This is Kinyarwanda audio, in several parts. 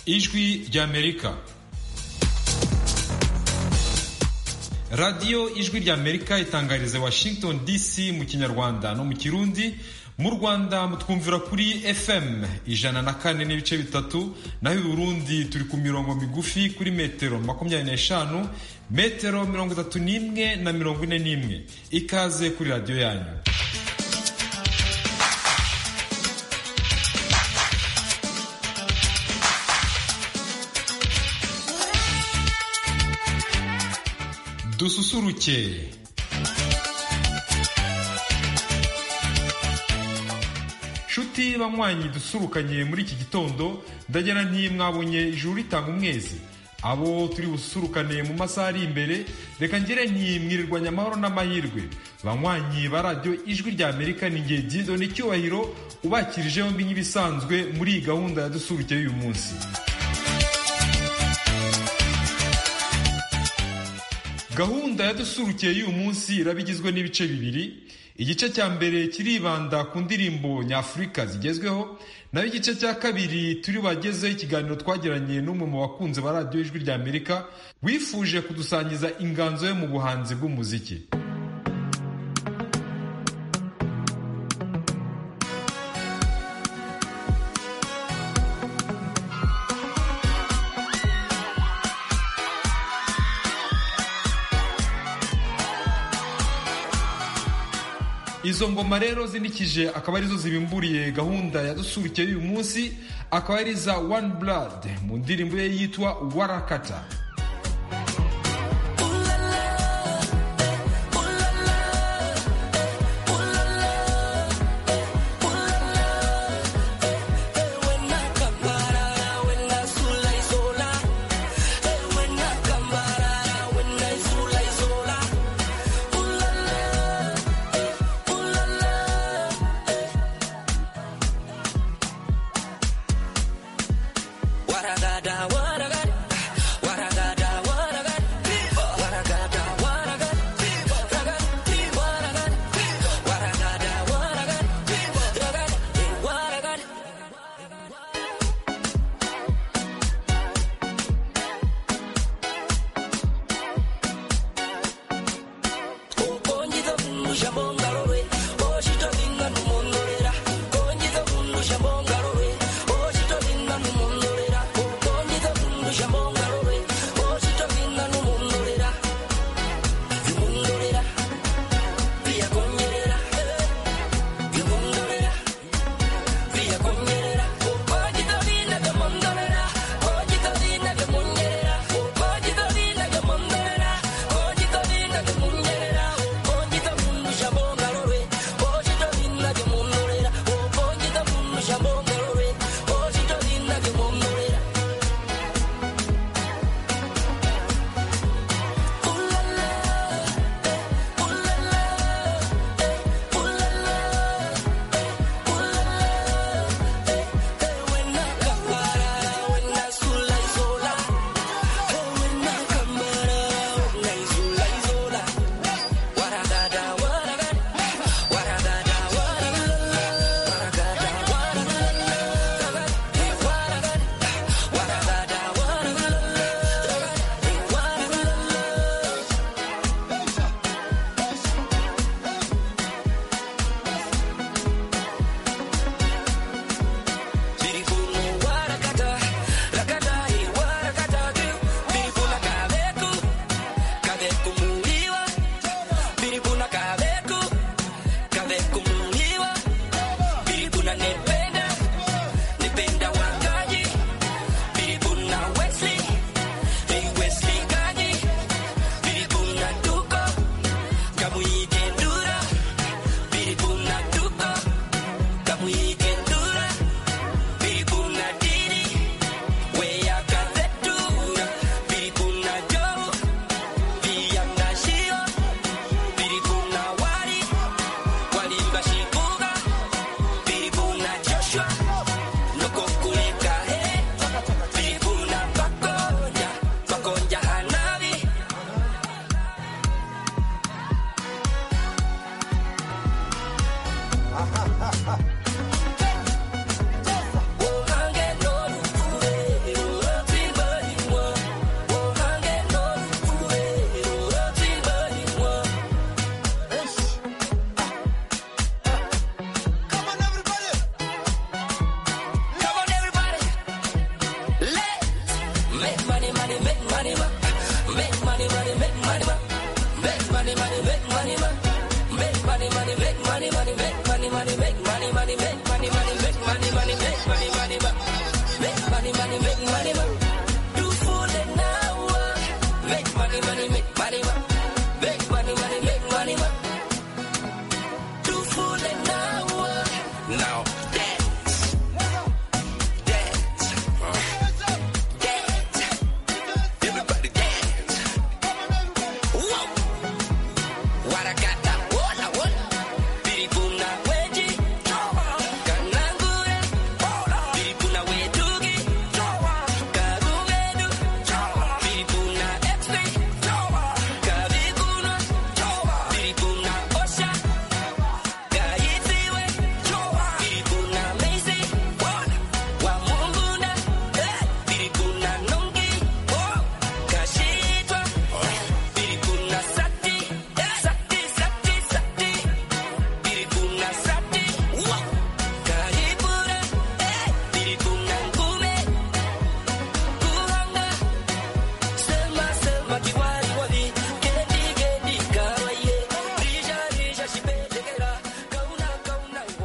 Ijwi ry'Amerika. Radiyo Ijwi ry'Amerika itangariza Washington DC mu Kinyarwanda no mu Kirundi. Mu Rwanda mutwumvira kuri FM 104.3, naho i Burundi turi ku mirongo migufi kuri metero 25, metero 31 na 41. Ikaze kuri radio yanyu. Dususuruke. Shuti banywanyi dusurukanye muri iki gitondo, ndagera nti mwabonye ijuru ritanga umwezi. Abo turi busurukane mu masaha ari imbere, reka ngere nti mwirirwanya amahoro n'amahirwe. Banywanyi ba radio Ijwi ry'Amerika ni nge Dieudonné Cyubahiro ubakirije yombi nk'ibisanzwe muri iyi gahunda ya dusuruke y'uyu munsi. Gahunda ya dusuruke y'uyu munsi irabigizwe n'ibice bibiri. Igice cya mbere kiribanda ku ndirimbo nyafurika zigezweho, naho igice cya kabiri turi bagezeho ikiganiro twagiranye n'umwe mu bakunzi ba radio Ijwi ry'Amerika wifuje kudusangiza inganzo yo mu buhanzi bw'umuziki. Izo ngoma rero zinikije akaba arizo zibimburiye gahunda ya dusuruke y'uyu munsi, akaba ari za One Blood mu ndirimbo ye yitwa Warakata. Waragada, waragada, waragada.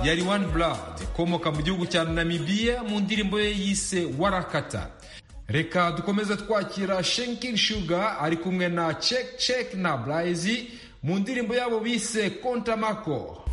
yari One Blood ikomoka mu gihugu cya Namibia mu ndirimbo ye yise Warakata. Reka dukomeze twakira Shanking Sugar ari kumwe na Check Check na Blaze mu ndirimbo yabo bise Kontamako.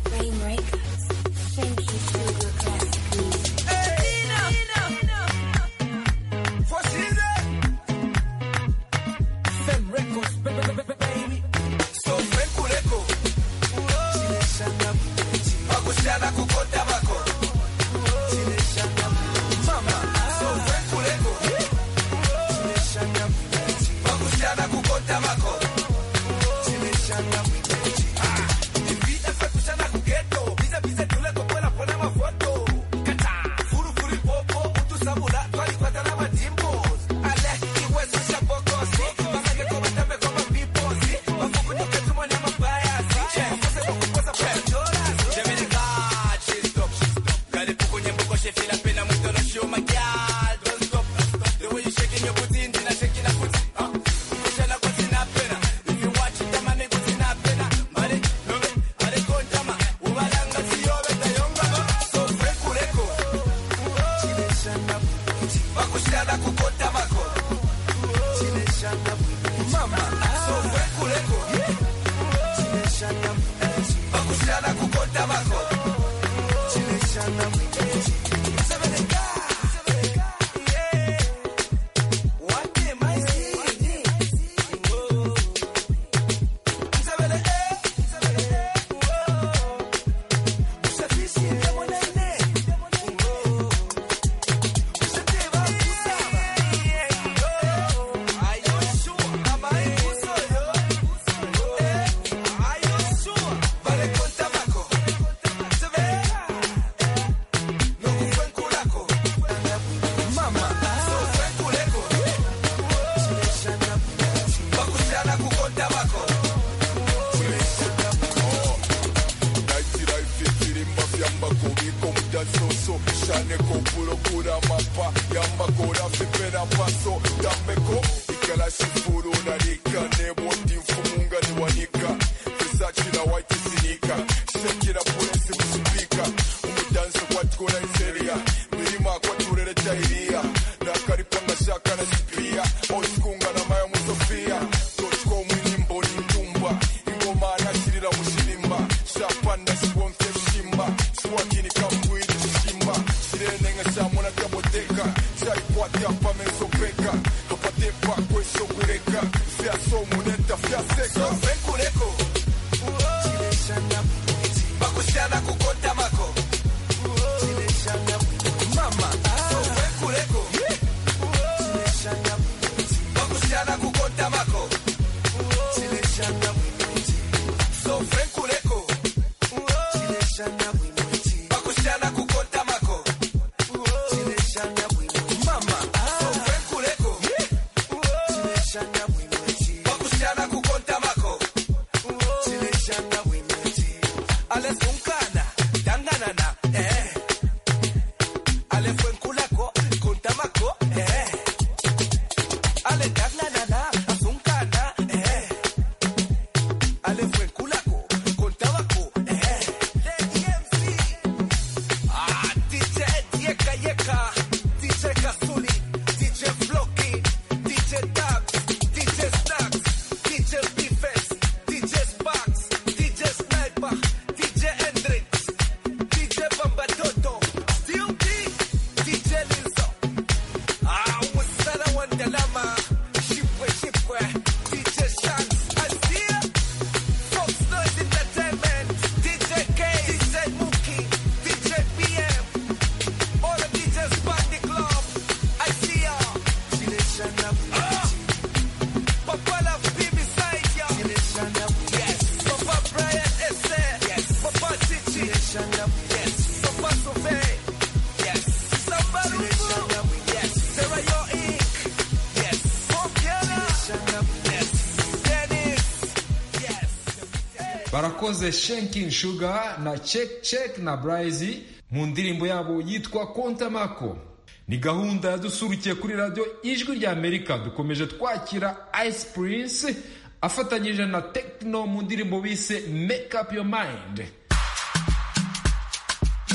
Barakoze Shanking Sugar na Check Check na Blaze mu ndirimbo yabo yitwa Kontamako. Ni gahunda yadusurukiye kuri radio Ijwi rya Amerika. Dukomeje twakira Ice Prince afatanyije na Tekno mu ndirimbo bise Make Up Your Mind.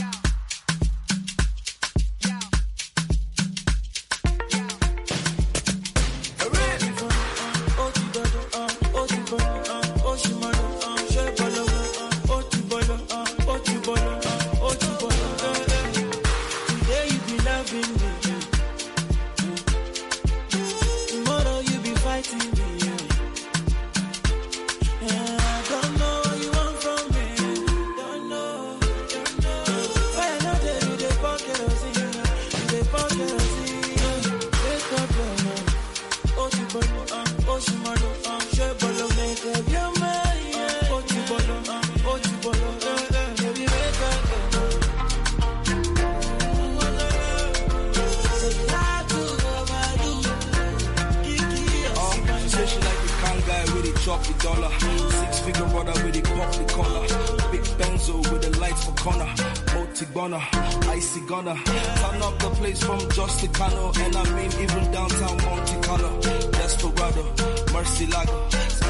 dollar. 6-figure brother with the pop the collar. Big Benzo with the lights for corner. Multi-gunner, icy gunner. Turn up the place from Justicano. And I mean even downtown Monte Carlo. Desperado, Mercy Lago.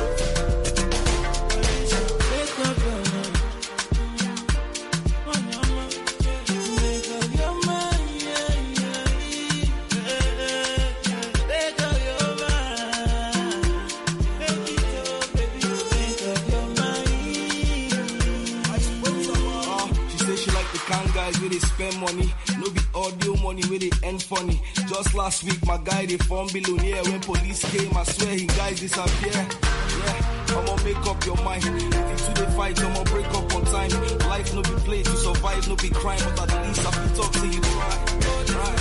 Where they spend money, no be audio money where they end funny. Just last week, my guy they formed billionaire. When police came, I swear he guys disappear. Yeah, I'ma make up your mind. If you two they fight, I'ma break up on time. Life no be play to survive, no be crime, but at least I can talk till you try. Try.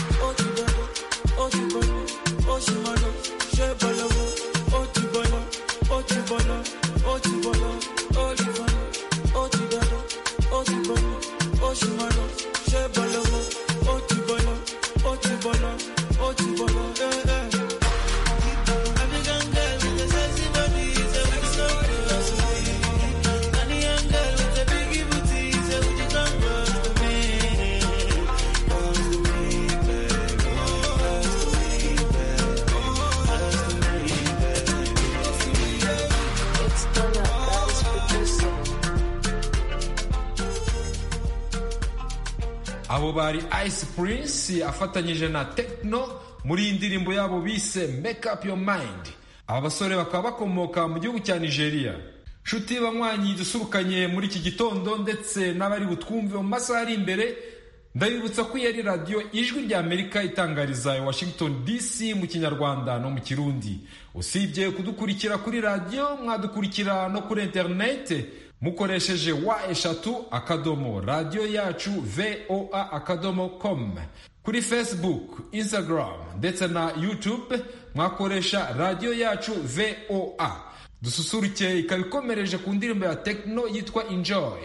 abo bari Ice Prince afatanyije na Tekno muri indirimbo yabo bise Make Up Your Mind. Aba basore bakaba bakomoka mu gihugu cya Nigeria. Nshuti banywanyi dusurukanye muri iki gitondo ndetse n'abari butwumve mu masaha ari imbere, ndabibutsa ko yari radio Ijwi rya Amerika itangariza i Washington DC mu Kinyarwanda no mu Kirundi. Usibye kudukurikira kuri radio, mwadukurikira no kuri internet mukoresheje wa3 radio yacu voa.com, kuri Facebook, Instagram ndetse na YouTube mwakoresha radio yacu VOA. Dususuruke ikabikomereje ku ndirimbo ya Tekno yitwa Enjoy.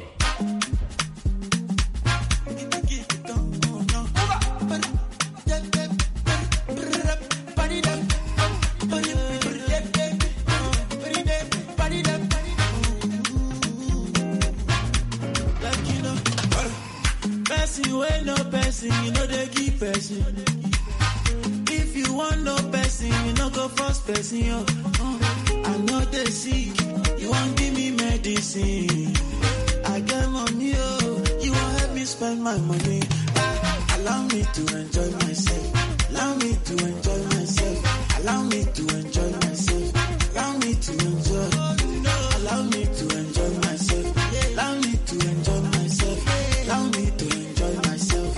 You know they give person. If you want no person, you know go first person. I know they sick. You want give me medicine. I get money, you won't help me spend my money. Allow me to enjoy myself. Allow me to enjoy myself. Allow me to enjoy myself. Allow me to enjoy. Allow me to enjoy myself. Allow me to enjoy myself. Allow me to enjoy myself.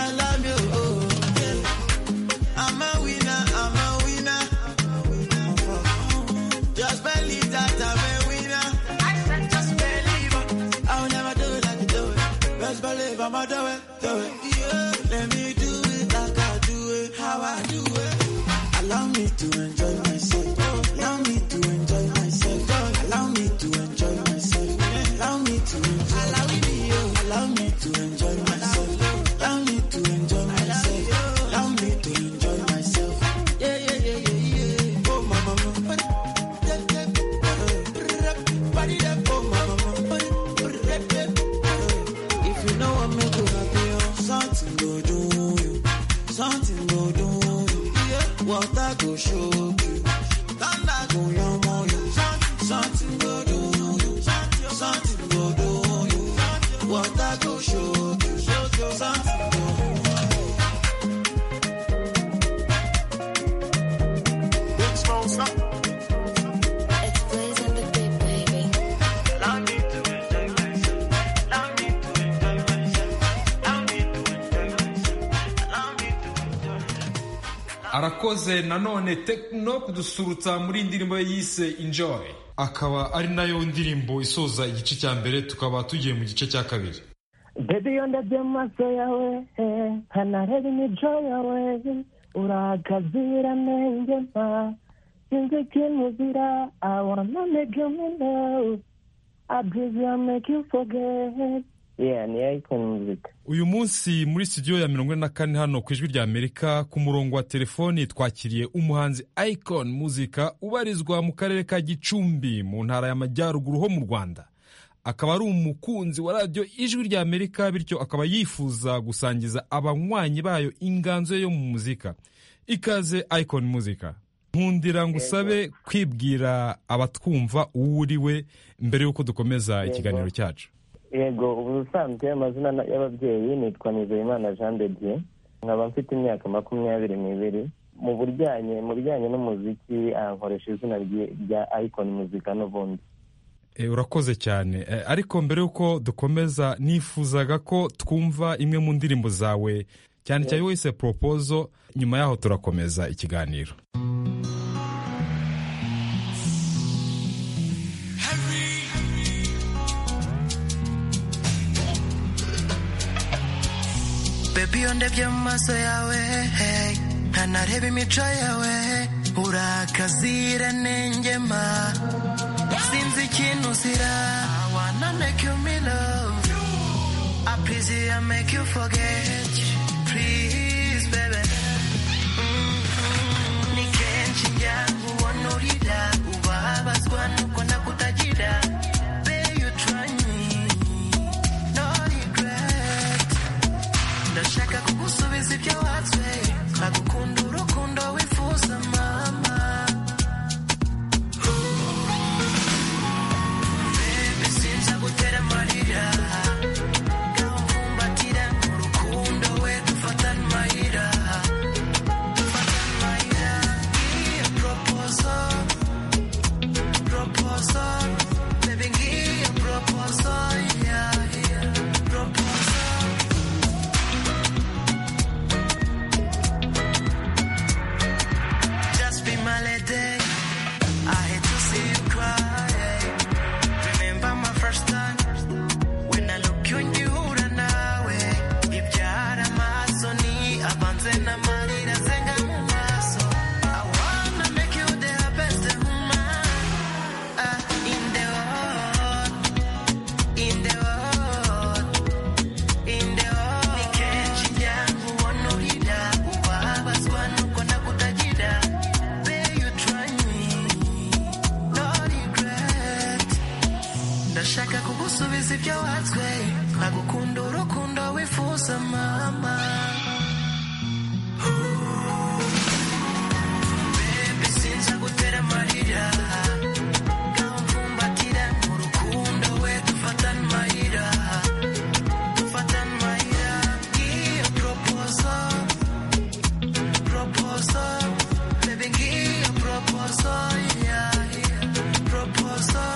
I'ma do it, yeah. Let me do it like I do it, how I do it. Allow me to enjoy myself. Allow me to enjoy myself. Allow me to enjoy myself. Allow me to enjoy. Allow me to enjoy myself. Allow me to enjoy myself. Allow me to enjoy myself. Yeah, yeah, yeah, yeah, yeah. Oh, mama. Oh, mama. If you know what make you happy, something go do you. Something go do you. Yeah. Water go show you. Thunder go yamo you. Something go do you. Something go do you. Water go show you. Something go do you. Big strong stuff. Arakoze nanone Tekno kudusurutsa muri indirimbo yise Enjoy, akaba ari nayo ndirimbo isoza igice cya mbere, tukaba tugiye mu gice cya kabiri. Baby ondabye maso yawe kanarebe Enjoy yawe urakazira nenge mpa sinzi kimuzira. I wanna make you know I breathe and make you forget ni Icon Music. Uyu munsi muri studio ya 44 hano ku Ijwi rya Amerika ku murongo wa telefoni twakiriye umuhanzi Icon Music ubarizwa mu karere ka Gicumbi mu ntara y'Amajyaruguru ho mu Rwanda. Akaba ari umukunzi wa radio Ijwi rya Amerika, bityo akaba yifuza gusangiza abanywanyi bayo inganzo yo mu muzika. Ikaze Icon Music. Nkundira ngusabe kwibwira abatwumva uwuriwe mbere yuko dukomeza ikiganiro cyacu. Yego, ubusanzwe amazina y'ababyeyi nitwa Nizeyimana Jean de Dieu, nkaba mfite imyaka 22. Mu bijyanye n'umuziki nkoresha izina rya Icon Music n'ubundi. Urakoze cyane, ariko mbere yuko dukomeza nifuzaga ko twumva imwe mu ndirimbo zawe cyane cyane wese proposal, nyuma yaho turakomeza ikiganiro. Baby ondebye mu maso yawe, hey, nkanareba imico yawe, urakazira nengema, sinzi ikintu uzira. I wanna make you me love, I please you, I make you forget, please baby. Ni kenshi njya ubonurira, ubabazwa nuko nakutagira. Ndashaka kugusubiza ibyo watswe, nkagukunda urukundo wifuza mama. Baby sinza gutera amarira, ngaho mfumbatira urukundo we dufatane amayira. Ngiye proposal, baby ngiye proposal, yeah, proposal. Ndashaka kugusubiza ibyo watswe, nkagukunda urukundo wifuza mama. Baby sinza gutera amarira, ngaho mfumbatira urukundo we dufatane amayira. Ngiye proposal, baby ngiye proposal, yeah, proposal.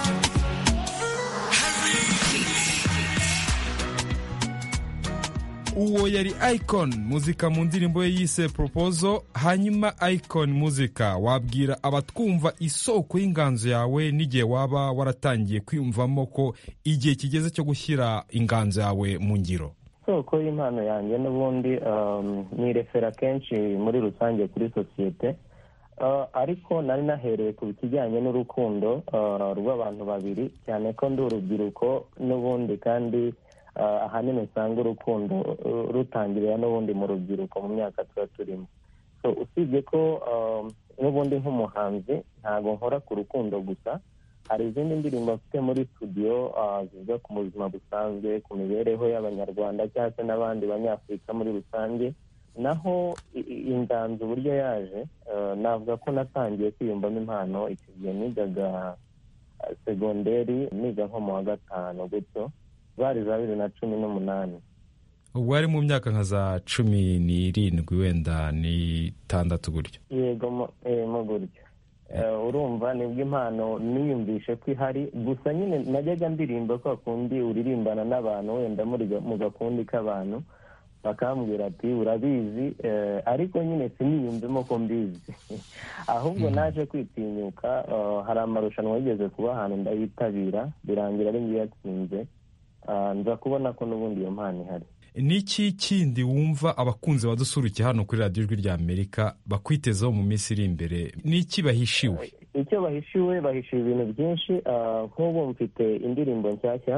Uwo yari Icon Music mu ndirimbo ye yise Proposal. Hanyuma Icon Music, wabwira abatwumva isoko y'inganzo yawe n'igihe waba waratangiye kwiyumvamo ko igihe kigeze cyo gushyira inganzo yawe mu ngiro? Isoko y'impano yanjye n'ubundi ni refera kenshi muri rusange kuri sosiyete, ariko nari nahereye ku kijyanye n'urukundo rw'abantu babiri, cyane ko ndi urubyiruko n'ubundi, kandi ahanini usanga urukundo rutangirira n'ubundi mu rubyiruko mu myaka tuba turimo. So usibye ko n'ubundi nk'umuhanzi ntabwo nkora ku rukundo gusa, hari izindi ndirimbo mfite muri studio zivuga ku buzima busanzwe, ku mibereho y'abanyarwanda cyangwa se n'abandi banyafurika muri rusange. Naho inganzo uburyo yaje, navuga ko natangiye kwiyumvamo impano icyo gihe nigaga segonderi, niga nko mu wa 5 gutyo, bari za 2018. Ubu ari mu myaka nka za 17 wenda ni 6 gutyo. Yego mu gutyo. Urumva nibwo impano niyumvishe ko ihari, gusa nyine najyaga ndirimba ko akundi uririmbana n'abantu wenda mu gakundi k'abantu, bakambwira ati urabizi, ariko nyine siniyumvemo ko mbizi. Ahubwo naje kwitinyuka, hari amarushanwa yigeze kuba ahantu ndayitabira, birangira ari ngiye yatsinze, nza kubona ko n'ubundi iyo mpano ihari. Niki kindi wumva abakunzi badusurukiye hano kuri Radio Ijwi rya Amerika bakwitezeho mu minsi iri imbere? Niki bahishiwe? Icyo bahishiwe ibintu byinshi. Nk'ubu mfite indirimbo nshyashya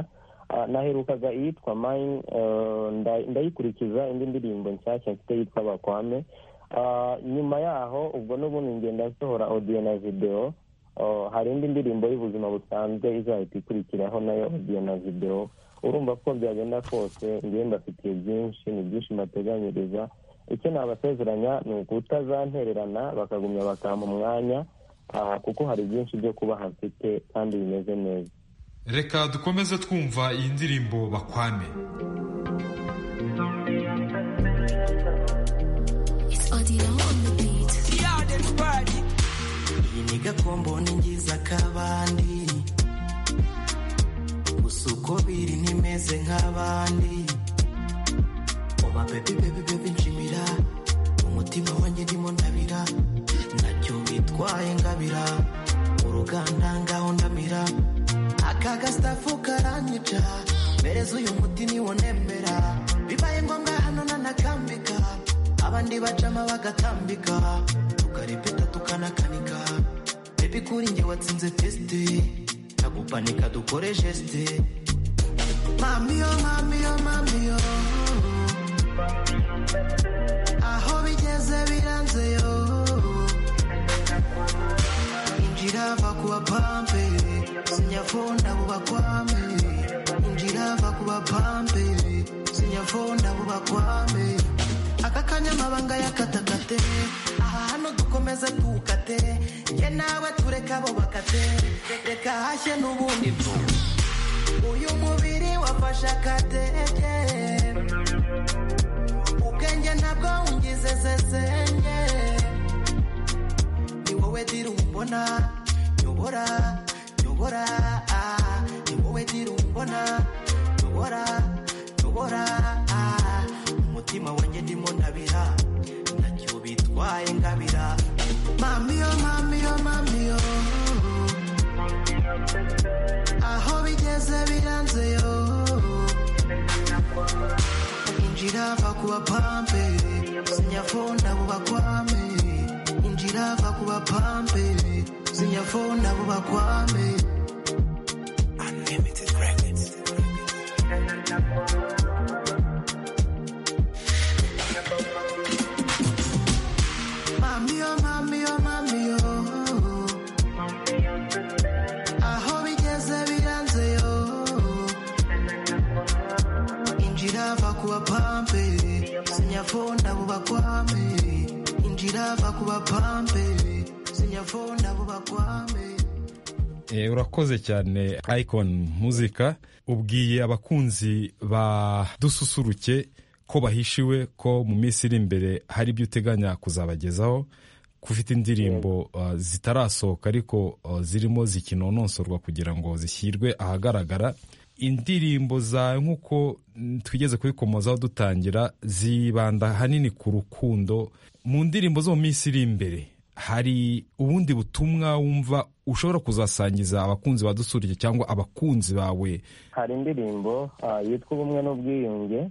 naherukaga iyitwa mine, ndayikurikiza indi ndirimbo nshyashya mfite yitwa bakwame. Nyuma yaho ubwo n'ubundi ngenda nsohora audio na video. Hari indi ndirimbo y'ubuzima busanzwe izahita ikurikiraho nayo audio na video. Urumva ko byagenda kose ngiye mbafitiye byinshi, ni byinshi mbateganyiriza. Icyo nabasezeranya ni ukutazantererana bakagumya bakampa umwanya, kuko hari byinshi byo kuba hafite kandi bimeze neza. Reka dukomeze twumva iyi ndirimbo bakwame. Iyi ni gakombo ni ngiza kabandi, gusa uko biri ntimeze nk'abandi. Oba baby nshimira, umutima wanjye ndimo ndabira, nacyo bitwaye ngabira, mu ruganda ngaho ndamira. Aka gastafu karanyica, mbereza uyu muti niwo nembera. Bibaye ngombwa hano nanakambika, abandi bacama bagatambika, tukarepeta tukanakanika. Baby kuri njye watsinze testi, nagupanika dukore geste. Mami yo, mami yo, mami yo, aho bigeze biranze yo. Injira va kuba pampe, sinyafonda buba kwame. Injira va kuba pampe, sinyafonda buba kwame. Aka kanyamabanga yakatakate, aha hano dukomeze tukate. Nge nawe tureka bo bakate, reka hashye n'ubundi tu. Uyu mubiri wafashe akateke, ubwenge ntabwo ungize zezenye. Ni wowe dira umbona, nyobora, nyobora. Ni wowe dira umbona, nyobora, nyobora. Umutima wanjye ndimo ndabira, nacyo bitwaye ngabira. Mami yo, mami yo, mami yo, aho bigeze biranze yo. Injira va kuba pampe, sinyafonda buba kwame. Injira va kuba pampe, sinyafonda buba kwame. Unlimited Records. Mami yo, mami yo, mami yo, aho bigeze biranze yo. Injira va kuba pampe, sinyafonda buba kwame. Injira va kuba pampe, sinyafonda buba kwame. Urakoze cyane Icon Muzika. Ubwiye abakunzi ba Dususuruke ko bahishiwe ko mu minsi iri imbere hari ibyo uteganya kuzabagezaho, kufite indirimbo zitarasohoka ariko zirimo zikinononsorwa kugira ngo zishyirwe ahagaragara. Indirimbo za nk'uko twigeze kubikomozaho dutangira zibanda hanini ku rukundo. Mu ndirimbo zo mu minsi iri imbere hari ubundi butumwa wumva ushobora kuzasangiza abakunzi ba Dususuruke cyangwa abakunzi bawe? Hari indirimbo yitwa ubumwe n'ubwiyunge,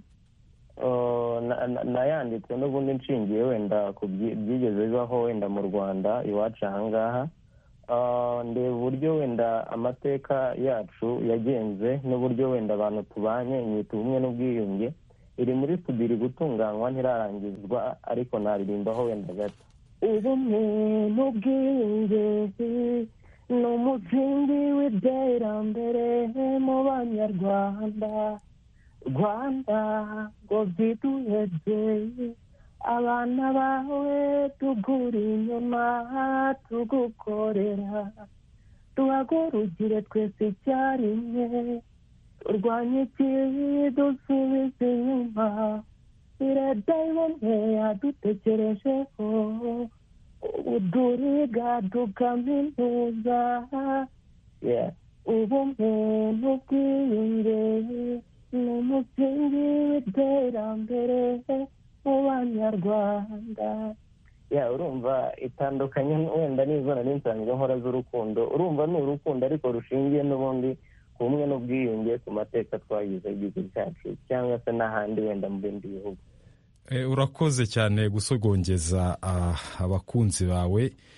nayanditse n'ubundi nshingiye wenda ku byigeze bibaho wenda mu Rwanda iwacu ahangaha. Ndeba uburyo wenda amateka yacu yagenze n'uburyo wenda abantu tubanye. Nyita ubumwe n'ubwiyunge, iri muri studio iri gutunganywa ntirarangizwa ariko naririmbaho wenda gato. Ubumwe n'ubwiyunge ni umusingi w'iterambere mu Banyarwanda. Rwanda ngo byiduhebye, abana bawe tugura inyuma tugukorera. Tuhagurukire twese icyarimwe, turwanye ikibi dusubize inyuma. Leta ibone yadutekerejeho, uduriga tukaminuza. Ubumwe n'ubwiyunge ni umusingi w'iterambere mu Banyarwanda. Urumva itandukanye wenda n'izo nari nsanzwe nkora z'urukundo. Urumva ni urukundo ariko rushingiye n'ubundi ku bumwe n'ubwiyunge, ku mateka twagize igihugu cyacu cyangwa se n'ahandi wenda mu bindi bihugu. Urakoze cyane gusogongeza abakunzi bawe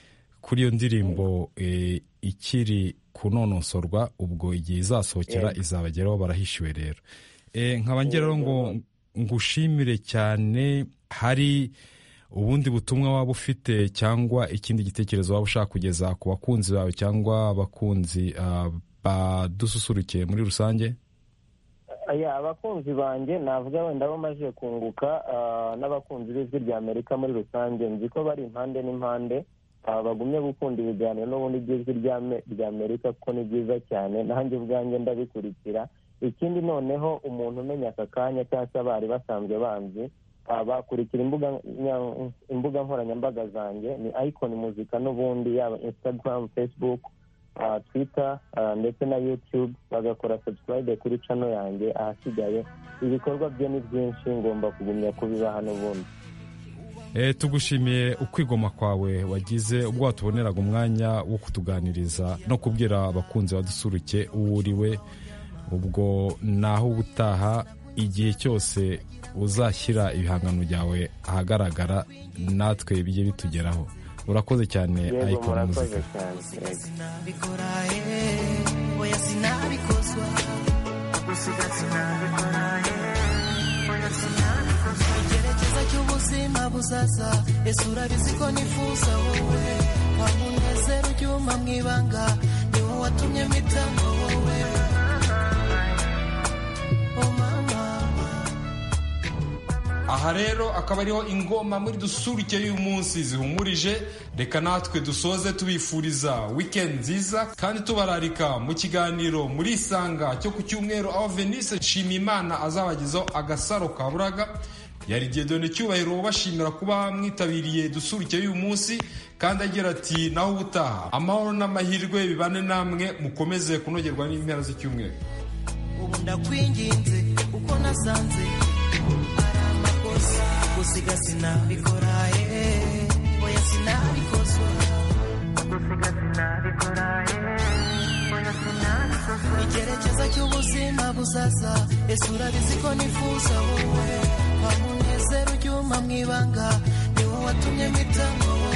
kuri iyo ndirimbo ikiri kunonosorwa, ubwo igihe izasohokera izabageraho barahishiwe rero. Nkaba ngeraho ngo ngushimire cyane. Hari ubundi butumwa waba ufite cyangwa ikindi gitekerezo waba ushaka kugeza ku bakunzi bawe cyangwa abakunzi badususurukiye muri rusange? Abakunzi banjye navuga wenda bamaze kunguka, n'abakunzi b'ijwi rya Amerika muri rusange, nzi ko bari impande n'impande bagumye gukunda ibiganiro n'ubundi by'ijwi rya Amerika kuko ni byiza cyane, nanjye ubwanjye ndabikurikira. Ikindi noneho umuntu umenya aka kanya cyangwa se abari basanzwe banzi bakurikira imbuga nkoranyambaga zanjye, ni Icon Muzika n'ubundi, yaba Instagram, Facebook, Twitter ndetse na YouTube, bagakora subscribe kuri channel yanjye. Ahasigaye ibikorwa bye ni byinshi, ngomba kugumya kubibaha n'ubundi. Tugushimiye ukwigoma kwawe wagize ubwo watuboneraga umwanya wo kutuganiriza no kubwira abakunzi badusuruke uwo uriwe. Ubwo naho ubutaha, igihe cyose uzashyira ibihangano byawe ahagaragara natwe bijye bitugeraho. Urakoze cyane Icon Muzika. Igerageza cy'ubuzima buzaza, ese urabizi ko nifuza wowe, wa munezero ujyuma mu ibanga, ni wowe watumye mpitamo wowe. Aha rero akaba ariho ingoma muri dusuruke y'uyu munsi zihumurije. Reka natwe dusoze tubifuriza weekend nziza kandi tubararika mu kiganiro muri Isanga cyo ku cyumweru, aho Venice Nshimiyimana azabagezaho agasaro ka buraga. Yari Dieudonné Cyubahiro bashimira kuba mwitabiriye dusuruke y'uyu munsi, kandi agira ati naho ubutaha amahoro n'amahirwe bibane namwe, mukomeze kunogerwa n'impera z'icyumweru. Ubu ndakwinginze uko nasanze gusiga sinabikora, oya sinabikoze, gusiga sinabikora, oya sinabikoze. Icyerekezo cy'ubuzima buzaza, ese urabizi ko nifuza wowe, wa munezero ujyuma mu ibanga, ni wowe watumye mpitamo.